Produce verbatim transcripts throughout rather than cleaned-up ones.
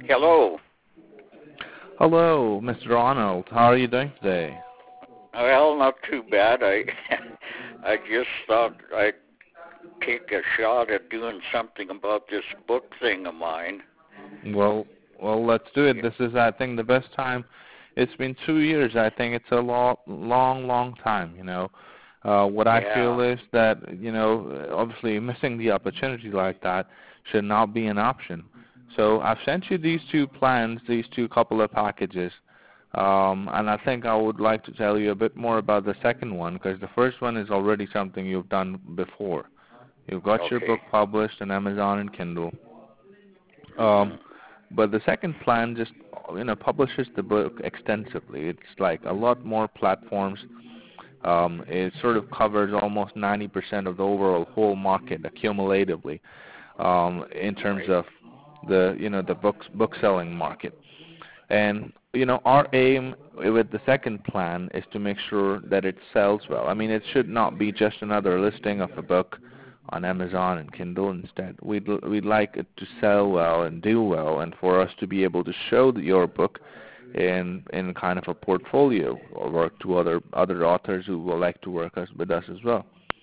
Hello. Hello, Mister Arnold. How are you doing today? Well, not too bad. I I just thought I'd take a shot at doing something about this book thing of mine. Well, well, let's do it. This is, I think, the best time. It's been two years. I think it's a long, long, long time. You know, uh, what I Yeah. feel is that you know, obviously, missing the opportunity like that should not be an option. So I've sent you these two plans, these two couple of packages. Um, and I think I would like to tell you a bit more about the second one because the first one is already something you've done before. You've got your Okay. book published on Amazon and Kindle. Um, Mhm. but the second plan just you know publishes the book extensively. It's like a lot more platforms. Um, it sort of covers almost ninety percent of the overall whole market accumulatively um, in terms Right. of the you know the books book selling market. And you know our aim with the second plan is to make sure that it sells well. I mean, it should not be just another listing of a book on Amazon and Kindle. Instead, we'd we'd like it to sell well and do well, and for us to be able to show the, your book in in kind of a portfolio or work to other other authors who will like to work us with us as well.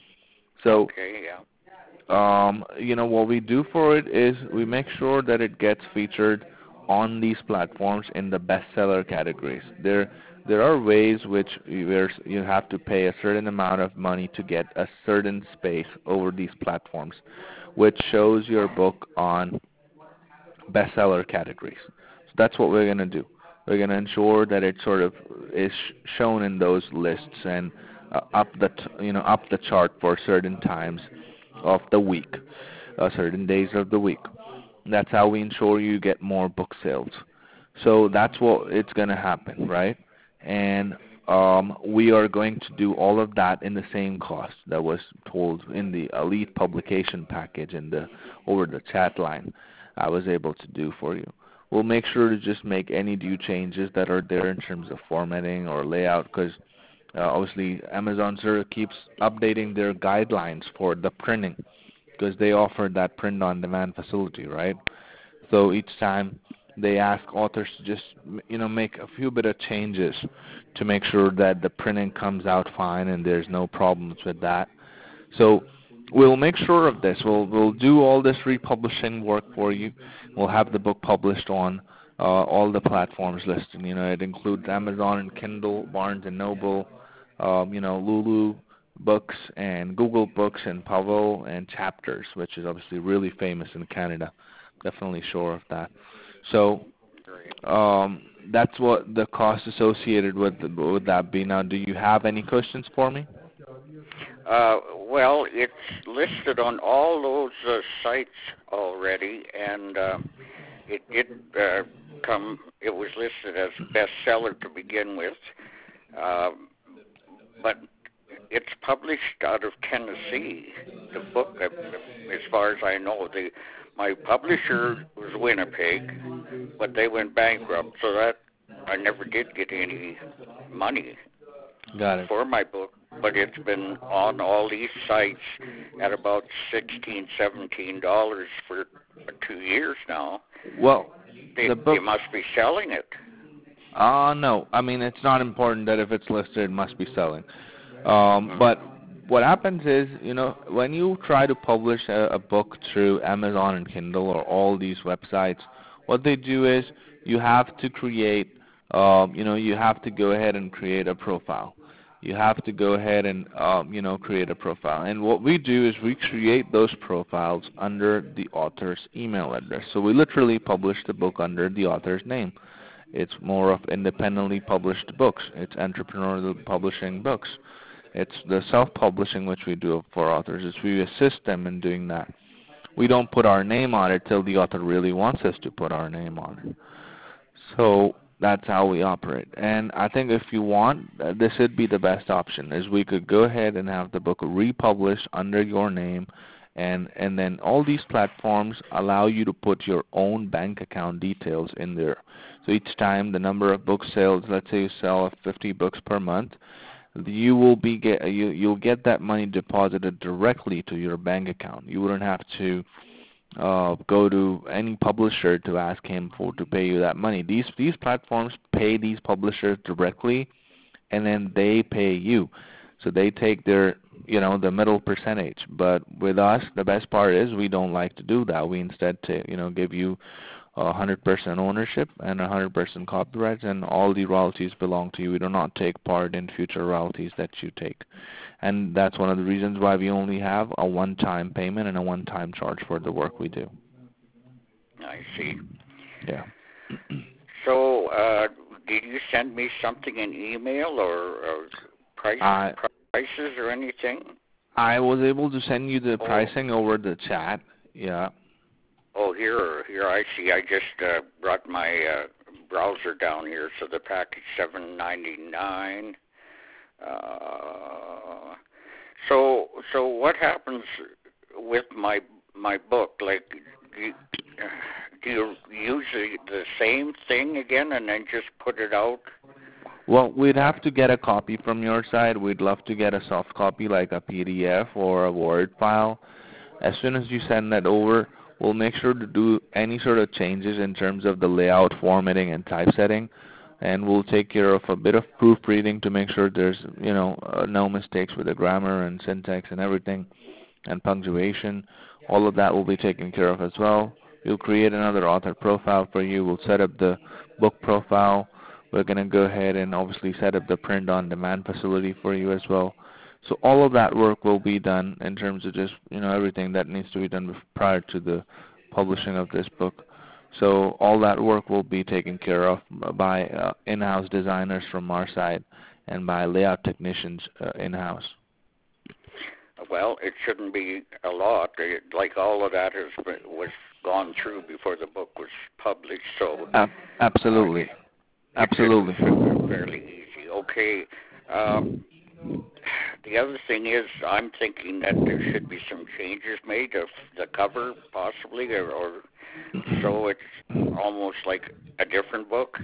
So Okay. Yeah. um, you know, what we do for it is we make sure that it gets featured on these platforms in the bestseller categories. There, there are ways which where you have to pay a certain amount of money to get a certain space over these platforms, which shows your book on bestseller categories. So that's what we're going to do. We're going to ensure that it sort of is shown in those lists and uh, up the t- you know up the chart for certain times of the week, uh, certain days of the week. That's how we ensure you get more book sales. So that's what it's going to happen, right? And um, we are going to do all of that in the same cost that was told in the elite publication package in the over the chat line. I was able to do for you. We'll make sure to just make any due changes that are there in terms of formatting or layout, because uh, obviously Amazon sort of keeps updating their guidelines for the printing, because they offer that print-on-demand facility, right? So each time they ask authors to just you know make a few bit of changes to make sure that the printing comes out fine and there's no problems with that. So we'll make sure of this. We'll we'll do all this republishing work for you. We'll have the book published on uh, all the platforms listed. You know, it includes Amazon and Kindle, Barnes and Noble, um, you know, Lulu Books and Google Books and Pavel and Chapters, which is obviously really famous in Canada. Definitely sure of that. So Great. um, that's what the cost associated with with that be. Now, do you have any questions for me? Uh, well, it's listed on all those uh, sites already, and uh, it did uh, come. It was listed as bestseller to begin with, um, but it's published out of Tennessee. The book, uh, as far as I know, the my publisher was Winnipeg, but they went bankrupt, so that I never did get any money Got it. for my book. But it's been on all these sites at about sixteen, seventeen dollars for two years now. Well, They the they book. must be selling it. Uh no. I mean, it's not important that if it's listed, it must be selling. Um, but what happens is, you know, when you try to publish a, a book through Amazon and Kindle or all these websites, what they do is you have to create, um, you know, you have to go ahead and create a profile. You have to go ahead and, um, you know, create a profile. And what we do is we create those profiles under the author's email address. So we literally publish the book under the author's name. It's more of independently published books. It's entrepreneurial publishing books. It's the self-publishing which we do for authors. Is we assist them in doing that. We don't put our name on it till the author really wants us to put our name on it. So that's how we operate. And I think if you want, uh, this would be the best option. Is we could go ahead and have the book republished under your name, and and then all these platforms allow you to put your own bank account details in there. So each time the number of book sales, let's say you sell fifty books per month, you will be get you you'll get that money deposited directly to your bank account. You wouldn't have to uh, go to any publisher to ask him for to pay you that money. These these platforms pay these publishers directly, and then they pay you. So they take their, you know, the middle percentage. But with us, the best part is we don't like to do that. We instead, to, you know, give you one hundred percent ownership and one hundred percent copyrights, and all the royalties belong to you. We do not take part in future royalties that you take. And that's one of the reasons why we only have a one-time payment and a one-time charge for the work we do. I see. Yeah. So, uh, did you send me something in email or, or price, I, prices or anything? I was able to send you the Oh. pricing over the chat. Yeah. Oh, here, here I see. I just uh, brought my uh, browser down here, so the package seven ninety-nine. Uh, so, so what happens with my my book? Like, do you, do you use the, the same thing again and then just put it out? Well, we'd have to get a copy from your side. We'd love to get a soft copy, like a P D F or a Word file. As soon as you send that over, we'll make sure to do any sort of changes in terms of the layout, formatting, and typesetting, and we'll take care of a bit of proofreading to make sure there's, you know, uh, no mistakes with the grammar and syntax and everything, and punctuation. All of that will be taken care of as well. We'll create another author profile for you. We'll set up the book profile. We're going to go ahead and obviously set up the print-on-demand facility for you as well. So all of that work will be done in terms of just, you know, everything that needs to be done prior to the publishing of this book. So all that work will be taken care of by uh, in-house designers from our side and by layout technicians uh, in-house. Well, it shouldn't be a lot. It, like all of that has been, was gone through before the book was published. So uh, absolutely, uh, absolutely. It's fairly easy. Okay. Um, the other thing is, I'm thinking that there should be some changes made of the cover, possibly, or, or so it's almost like a different book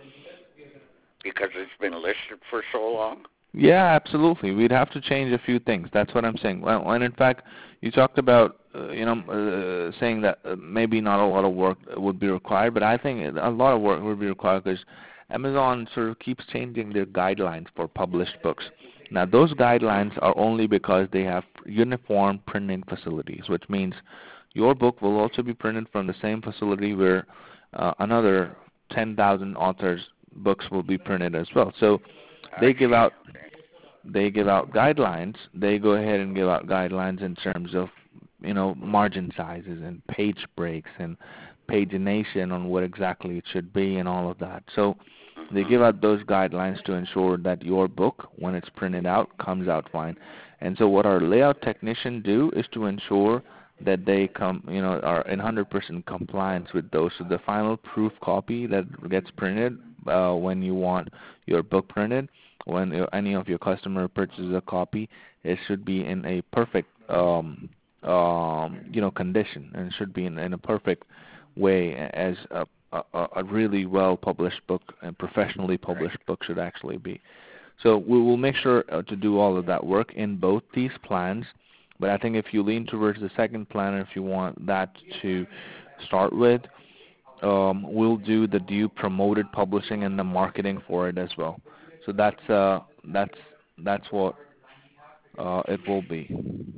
because it's been listed for so long. Yeah, absolutely. We'd have to change a few things. That's what I'm saying. Well, and in fact, you talked about, uh, you know, uh, saying that uh, maybe not a lot of work would be required, but I think a lot of work would be required because Amazon sort of keeps changing their guidelines for published books. Now, those guidelines are only because they have uniform printing facilities, which means your book will also be printed from the same facility where uh, another ten thousand authors' books will be printed as well. So they give out they give out guidelines. They go ahead and give out guidelines in terms of, you know, margin sizes and page breaks and pagination on what exactly it should be and all of that. So they give out those guidelines to ensure that your book, when it's printed out, comes out fine. And so what our layout technicians do is to ensure that they come, you know, are in one hundred percent compliance with those. So the final proof copy that gets printed uh, when you want your book printed, when any of your customer purchases a copy, it should be in a perfect, um, um, you know, condition, and it should be in, in a perfect way as a, a, a really well-published book and professionally published book should actually be. So we will make sure uh, to do all of that work in both these plans. But I think if you lean towards the second plan, or if you want that to start with, um, we'll do the due promoted publishing and the marketing for it as well. So that's uh, that's that's what uh, it will be.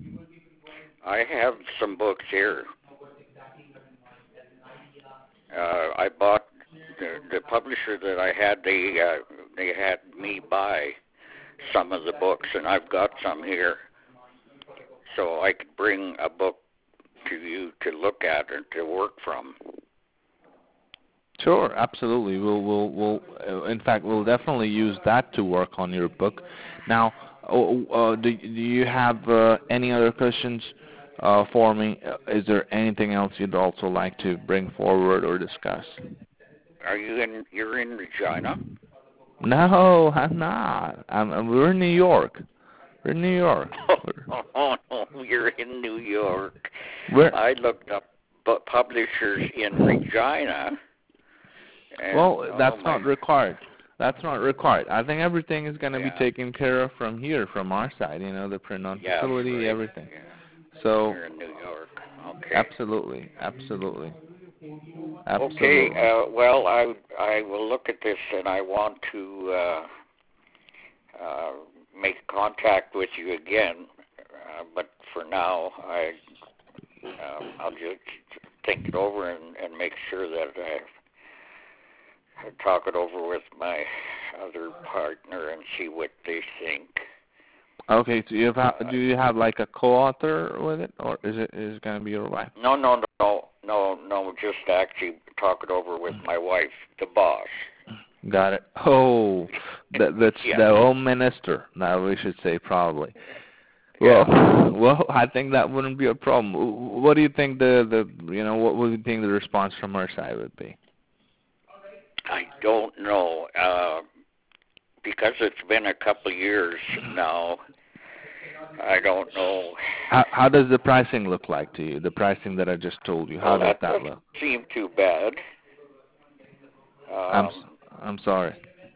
I have some books here. Uh, I bought the, the publisher that I had. They uh, they had me buy some of the books, and I've got some here, so I could bring a book to you to look at and to work from. Sure, absolutely. We'll we'll we'll uh, in fact we'll definitely use that to work on your book. Now, uh, do do you have uh, any other questions uh, for me? Is there anything else you'd also like to bring forward or discuss? Are you in? You're in Regina? No, I'm not. I'm, I'm, we're in New York. We're in New York. Oh, oh no, you're in New York. We're, I looked up bu- publishers in Regina. And, well, that's oh not required. That's not required. I think everything is going to yeah. be taken care of from here, from our side. You know, the print-on yeah, facility, right. everything. Yeah. So you're in New York. Okay. Absolutely, absolutely, absolutely. Okay. Uh, well, I I will look at this, and I want to uh, uh, make contact with you again. Uh, but for now, I um, I'll just think it over and, and make sure that I, I talk it over with my other partner and see what they think. Okay, so you have, Uh, do you have like a co-author with it, or is it is it going to be your wife? no, no, no, no, no. Just actually talk it over with my wife, the boss. Got it. Oh, that, that's Yeah. the home minister. Now we should say probably. Yeah. Well, well, I think that wouldn't be a problem. What do you think the the you know what would you think the response from her side would be? I don't know uh, because it's been a couple years now. I don't know. How how does the pricing look like to you? The pricing that I just told you. How Well, does that that doesn't look? seem too bad. I'm Um, s- I'm sorry.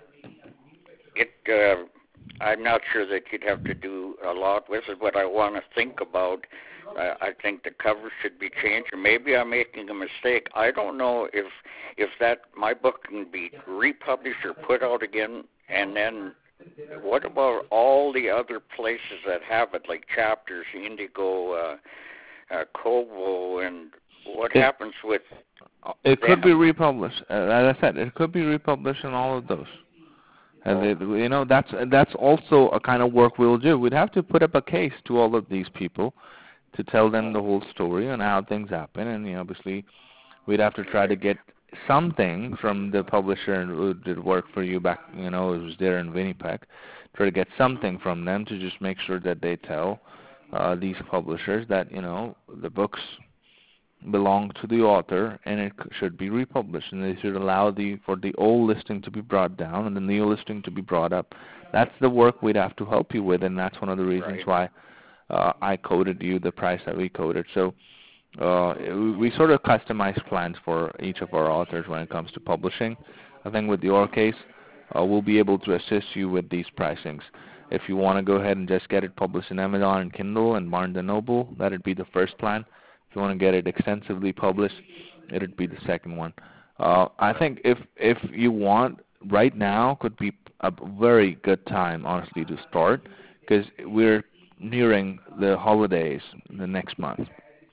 it. Uh, I'm not sure that you'd have to do a lot with it. What I want to think about, uh, I think the cover should be changed, or maybe I'm making a mistake. I don't know if if that my book can be republished or put out again, and then what about all the other places that have it, like Chapters, Indigo, uh, uh, Kobo, and what It, happens with it could be them? republished. Uh, as I said, it could be republished in all of those. And Oh, they, you know, that's that's also a kind of work we'll do. We'd have to put up a case to all of these people to tell them the whole story and how things happen, and you know, obviously we'd have to try to get something from the publisher who did work for you back, you know, it was there in Winnipeg. Try to get something from them to just make sure that they tell uh, these publishers that you know the books belong to the author and it c- should be republished, and they should allow the for the old listing to be brought down and the new listing to be brought up. That's the work we'd have to help you with, and that's one of the reasons right. why uh, I quoted you the price that we quoted. So uh, we we sort of customize plans for each of our authors when it comes to publishing. I think with your case, uh, we'll be able to assist you with these pricings. If you want to go ahead and just get it published in Amazon and Kindle and Barnes and Noble, that'd be the first plan. If you want to get it extensively published, it'd be the second one. Uh, I think if if you want, right now could be a very good time, honestly, to start, because we're nearing the holidays the next month.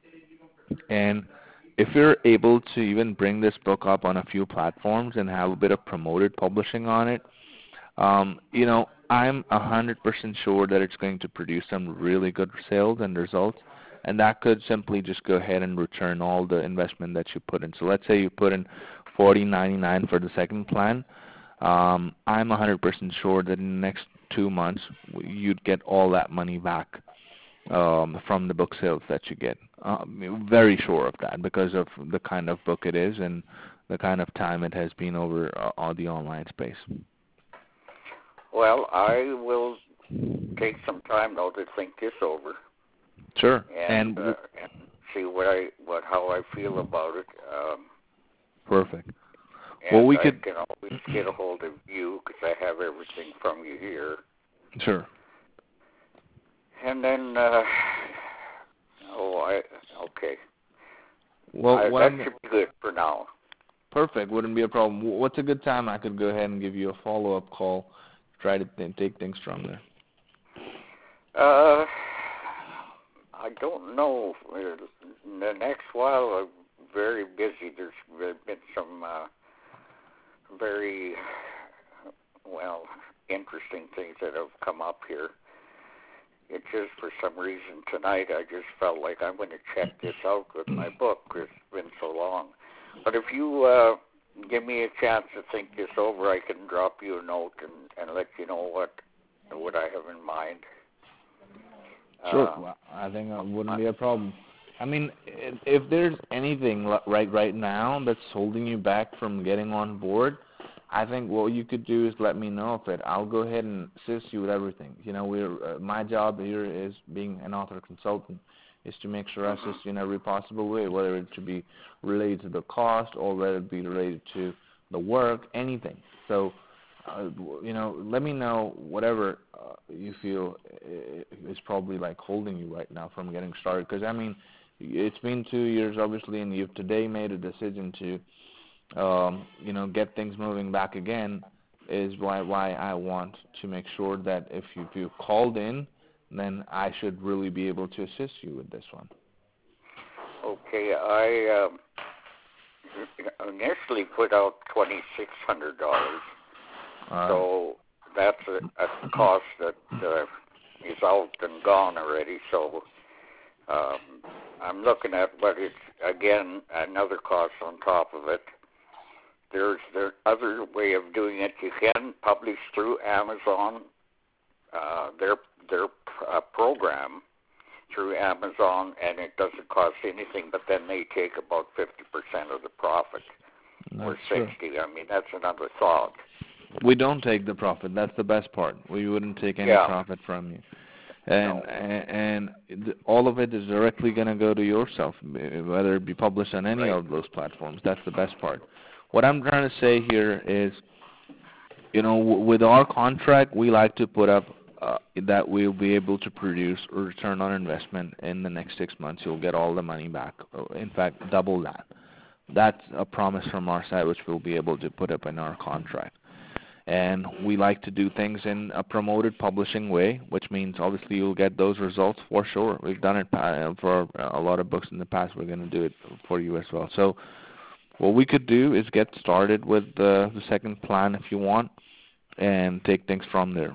And if you're able to even bring this book up on a few platforms and have a bit of promoted publishing on it, um, you know, I'm one hundred percent sure that it's going to produce some really good sales and results. And that could simply just go ahead and return all the investment that you put in. So let's say you put in forty ninety-nine for the second plan. Um, I'm one hundred percent sure that in the next two months you'd get all that money back um, from the book sales that you get. Um, very sure of that because of the kind of book it is and the kind of time it has been over uh, on the online space. Well, I will take some time though to think this over Sure. and, And uh, and see what I what how I feel about it. Um, perfect. and Well, we I could. can always get a hold of you because I have everything from you here. Sure. And then, uh, oh, I okay. Well, I, what that I'm should be good for now. perfect. Wouldn't be a problem. Wh- What's a good time I could go ahead and give you a follow-up call, try to th- take things from there. Uh, I don't know. In the next while, I'm very busy. There's been some uh, very, well, interesting things that have come up here. It just, for some reason, tonight I just felt like I'm going to check this out with my book. It's been so long. But if you uh, give me a chance to think this over, I can drop you a note and, and let you know what what I have in mind. Sure. Uh, Well, I think that wouldn't be a problem. I mean, if, if there's anything li- right right now that's holding you back from getting on board, I think what you could do is let me know of it. I'll go ahead and assist you with everything. You know, we're uh, my job here is being an author consultant is to make sure I assist you in every possible way, whether it should be related to the cost or whether it be related to the work, anything. So, uh, you know, let me know whatever uh, you feel is probably like holding you right now from getting started. Because I mean, it's been two years, obviously, and you've today made a decision to, um, you know, get things moving back again. Is why why I want to make sure that if you if you called in, then I should really be able to assist you with this one. Okay, I um, initially put out twenty-six hundred dollars, Uh, so that's a, a cost that uh, is out and gone already. So um, I'm looking at what it's, again, another cost on top of it. There's the other way of doing it. You can publish through Amazon, uh, their their uh, program through Amazon, and it doesn't cost anything. But then they take about fifty percent of the profit, or sixty. True. I mean, that's another thought. We don't take the profit. That's the best part. We wouldn't take any yeah. profit from you. And, no. and and all of it is directly going to go to yourself, whether it be published on any right. of those platforms. That's the best part. What I'm trying to say here is, you know, w- with our contract, we like to put up uh, that we'll be able to produce a return on investment in the next six months. You'll get all the money back. In fact, double that. That's a promise from our side, which we'll be able to put up in our contract. And we like to do things in a promoted publishing way, which means obviously you'll get those results for sure. We've done it for a lot of books in the past. We're going to do it for you as well. So what we could do is get started with the, the second plan if you want, and take things from there.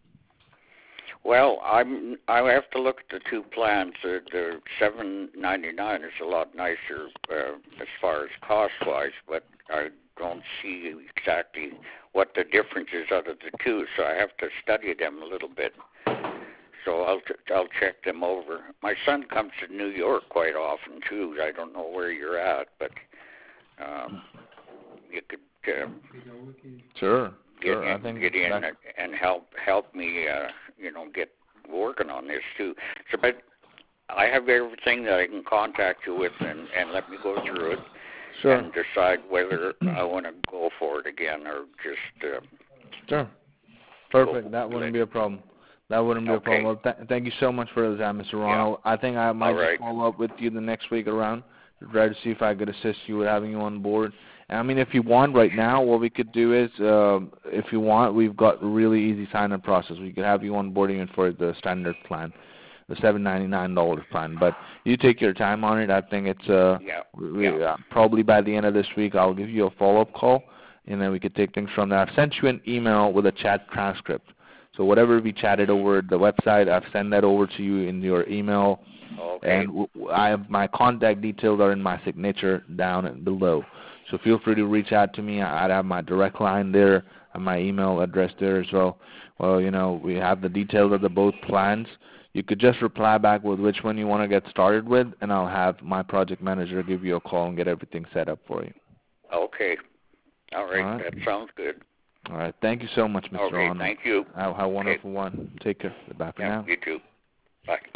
Well, I'm I have to look at the two plans. The, the seven ninety-nine is a lot nicer uh, as far as cost wise, but I don't see exactly what the difference is out of the two, so I have to study them a little bit. So I'll t- I'll check them over. My son comes to New York quite often too. I don't know where you're at, but um, you could uh, sure, get sure. in, I think get in that... and, and help help me, uh, you know, get working on this too. So, but I have everything that I can contact you with, and, and let me go through it. Sure. And decide whether I want to go for it again or just. Uh, sure. Perfect. That wouldn't be a problem. That wouldn't be okay. a problem. Well, th- thank you so much for the time, Mister Ronald. Yeah. I think I might All right. just follow up with you the next week around to try to see if I could assist you with having you on board. And I mean, if you want right now, what we could do is, uh, if you want, we've got a really easy sign-up process. We could have you on board even for the standard plan, the seven ninety-nine dollars plan. But you take your time on it. I think it's uh, yeah. we, yeah. uh, probably by the end of this week, I'll give you a follow-up call, and then we could take things from there. I've sent you an email with a chat transcript. So whatever we chatted over the website, I've sent that over to you in your email. Okay. And w- I have my contact details are in my signature down below. So feel free to reach out to me. I'd have my direct line there and my email address there as well. Well, you know, we have the details of the both plans. You could just reply back with which one you want to get started with, and I'll have my project manager give you a call and get everything set up for you. Okay. All right. All right. That sounds good. All right. Thank you so much, Mister Okay. Arnold. Thank you. Have a wonderful okay. one. Take care. Bye for yeah, now. You too. Bye.